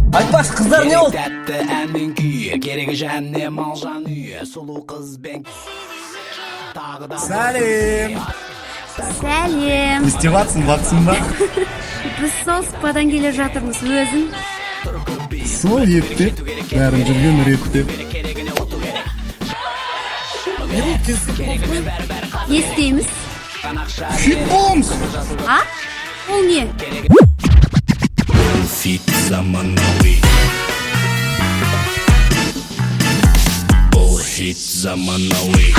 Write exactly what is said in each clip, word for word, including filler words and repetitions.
Айтпақшы, қыздар не болды? Тәтті әннің күйі, керегі жәнне малжан үйі, сұлу қызбен тағы да. Сәлем. Сәлем. Не істеватсың, бақсың ба? Біз сол спадан келе жатырмыз, өзің. Сол етте, бәрін жүрген ретте. Не істейміз? Хит боламыз. А? Ол не? Хит заманауи. Бұл хит заманауи.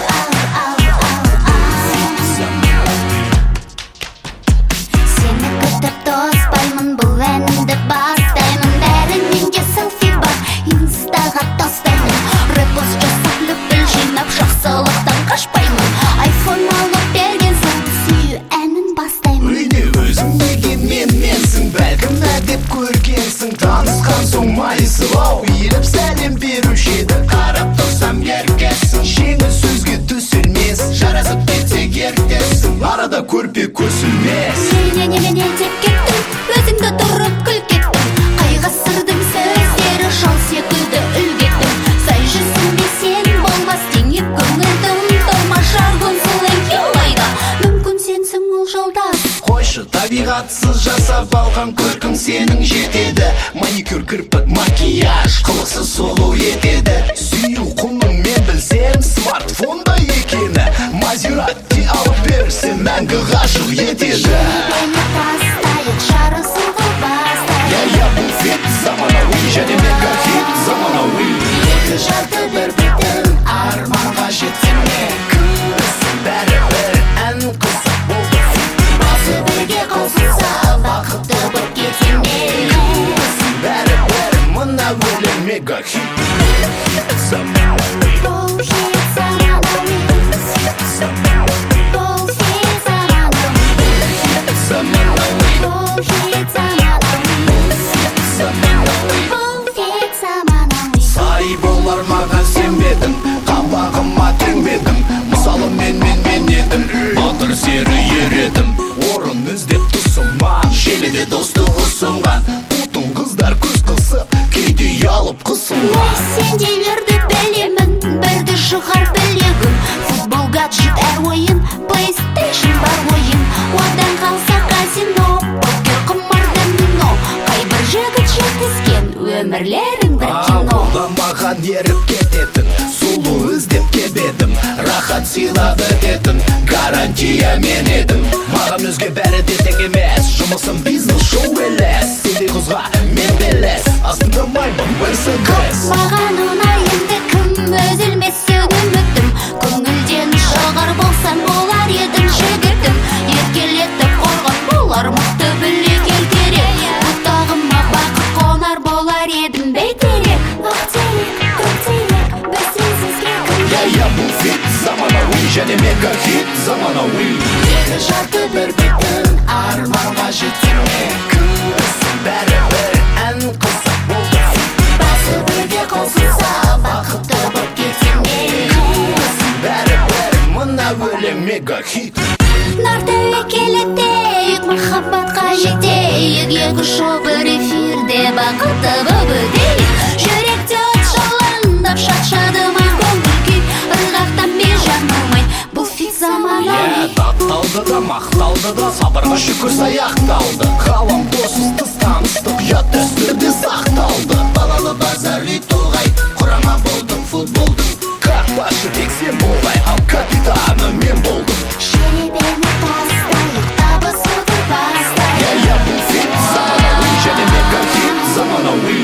Сені күтіп тоспаймын, бұл әнімді бастаймын. Бәрінен де селфи бар, инстаға тастаймын. Репост жасап løпіл жинап, жақсылықтан қашпаймын. Айфон алып берген соң сүйі әнін бастаймын. Үйне өзің деген мен менсің, бәлкім әдеп көргенсің. Танысқан соң майысылау, иіліп сәлем беруші еді. Қарап тұрсам еркексің, жеңіл сөзге төселмес. Жарасып кетсек еркексің, арада көрпе көсілмес. Не-не-не-не деп кеттім, өзіңді тұрып күл кеттім. Қайғы сырдың сөздері жал секілді үлгеттім. Сай жүзінде сен болмас теңеп көңілдің толмашар көңсілің келайда. Мүмкін сенсің ол жолдас. Қойшы, табиғатсыз жасап алған көркің сенің жетеді. Маникюр, кірпік, макияж қылықсыз сұлу етеді. Сүю құның мен білсем смартфонда екені. Мазератти алып берсе мәңгі ғашық етеді. Бені тастайық, жарысуға бастайық. Я-я, бұл хит заманауи, және мега хит заманауи. Екі жарты бір бетін Арманға жетсем не күрсін, бәрі-бір ән қызық болды. басы бірге қосылса, бақытты бір кетеме. Күрсін, бәрі-бір мына өлең мега хит заманауи. Бұл хит заманауи. Заманауи, Бұл хит заманауи. заманауи, Бұл хит заманауи. заманауи. Бұл хит заманауи. Сай болар маған сенбедім, қабағыма теңбедім. Мысалы мен мен мен едім, батыр сері ер едім. Орын іздеп тұсыма, желіде достық ұсынған. Бұтын қыздар көз қысып, кейде ұялып қысылған. Сендейлерді білемін, бірді шығар білегім. Футбол, гаджет, әр ойын, PlayStation бар ойын. Одан қалса казино, покер, қымыр домино. Қай бір жігіт жеткізген, өмірлерің бір кино. Алда маған еріп кететін, сұлу іздеп кебедім. Рахат сыйлады дедім, гарантия мен едім. Маған өзге бәрі де тек емес, жұмысым бизнес шоу елес. Сендей қызға мен белес, астында майбын Мерседес. Маған ұнайынды кім, өзілмесін үмітім. Көңілден шығар болсам болар едім жігітім. Еркелетіп қорған болар мықты білек ел керек. Бұтағыма бақыт қонар болар едім бейтерек. Бақтерек, көктерек, біз сенсізге кім. Я-я, бұл хит заманауи, және мега хит заманауи. Екі жарты бір бетін Арманға жетеме күрсін, бәрі-бір ән қызық болды. басы бірге қосылса, бақытты бір кетеме. Күрсін, бәрі-бір мына өлең мега хит. Нар тәуекелетейік, махаббатқа жетейік. Екі шоу бір эфирде бақытты боп өтейік. Жүректе от жалындап шат-шадыма көңіл күй. Ырғақтан бей жаңылмай, бұл хит заманауи. Тапталды да, мақталды да, сабырға шүкір саяқталды. Қалам досыз тыс таныстық, ұят дәстүрде сақталды. Балалы базарли тоғай, құрама болдым футболдың. Қақпашы тек сен болғай, ал капитаны мен болдым. Жеребені тастайық, табысуды бастайық. Я-я, бұл хит заманауи, және мега хит заманауи.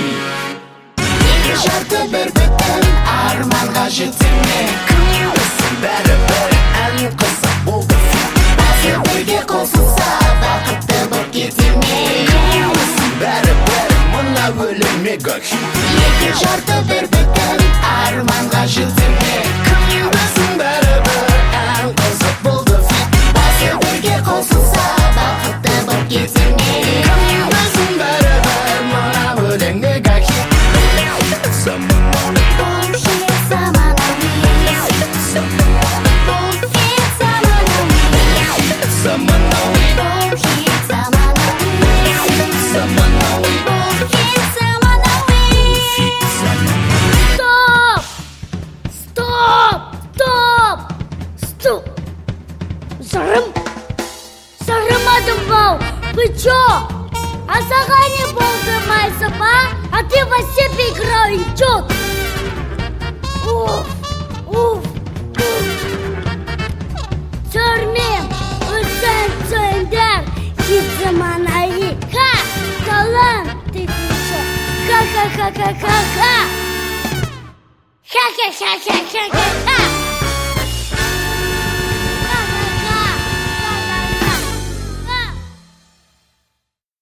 Екі жарты бір бетін Арманға жетеме күрсін, бәрі-бір ән қызық болды. басы бірге қосылса, бақытты бір кетеме. Күрсін, бәрі-бір мына өлең мега хит. Екі жарты бір бетін Арманға жетеме күрсін, бәрі-бір ән қызық болды. басы бірге қосылса, бақытты бір кетеме. Күрсін, бәрі-бір мына өлең мега хит заманауи. Бұл хит заманауи. Бұл хит заманауи. Заманауи, Бұл хит заманауи. заманауи. Бұл хит заманауи. Вы чё? А Сахане болтымайсың ба? А ты во себе играешь, чё? Уф, уф, уф. Сөрмем, үлсен сөндер, хит заманауи. Ха, талант ты еще. Ха-ха-ха-ха-ха-ха. Ха-ха-ха-ха-ха-ха.